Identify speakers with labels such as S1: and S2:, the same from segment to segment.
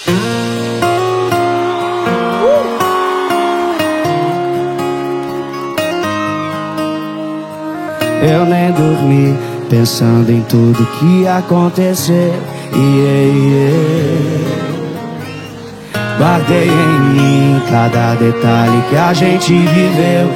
S1: Eu nem dormi, pensando em tudo que aconteceu. Guardei em mim cada detalhe que a gente viveu.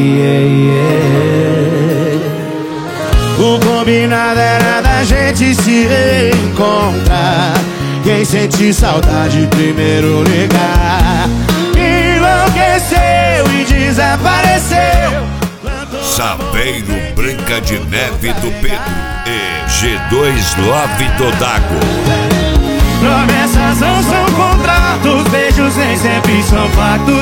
S1: O combinado era da gente se reencontrar. Quem sentir saudade primeiro ligar. Enlouqueceu e desapareceu.
S2: Saveiro Branca de Neve do Pedro e G2 Love do Dago.
S1: Promessas não são contratos, beijos nem sempre são factos.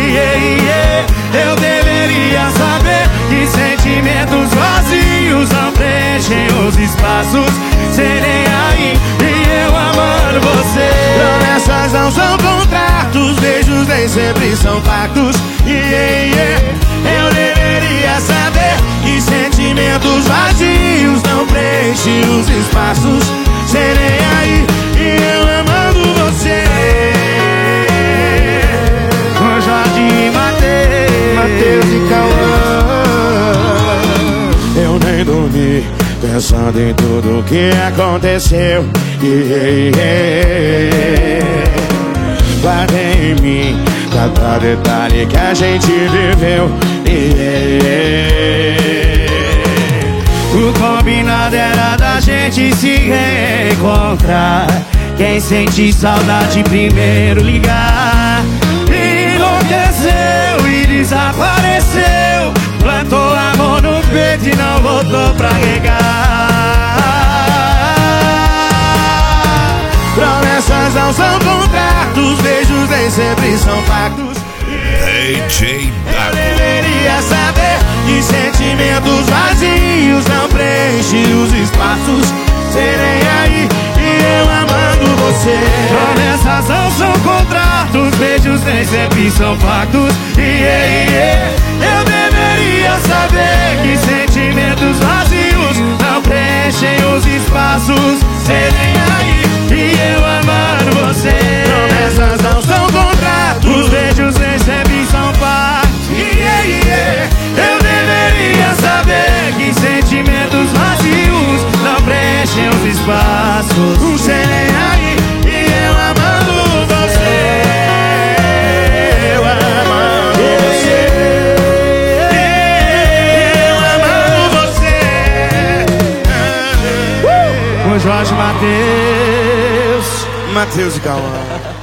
S1: Eu deveria saber que sentimentos vazios não preenchem os espaços. Serei aí e eu amando você. Promessas não são contratos, beijos nem sempre são factos. Eu deveria saber que sentimentos vazios não preenchem os espaços. Serei aí e eu amando você. Com Jorge e Matheus e Cauã. Eu nem dormi, pensando em tudo que aconteceu. Guardei em mim cada detalhe que a gente viveu. O combinado era da gente se reencontrar. Quem sentir saudade primeiro ligar. Enlouqueceu e desapareceu. Plantou amor no peito e não voltou pra regar. Promessas não são contratos, beijos nem sempre são factos.
S2: DJ Dago.
S1: Deveria saber que sentimentos vazios não preenchem os espaços. Serei aí e eu amando você. Promessas não são contratos, beijos nem sempre são factos. Eu deveria saber que sentimentos vazios não preenchem os espaços. Serei aí e eu amando você. Promessas não são contratos, beijos nem sempre são factos. Eu deveria saber que sentimentos vazios não preenchem os espaços. Serei aí e eu amando você. Eu amando você. Eu amando você. Com Jorge, Matheus e Cauã.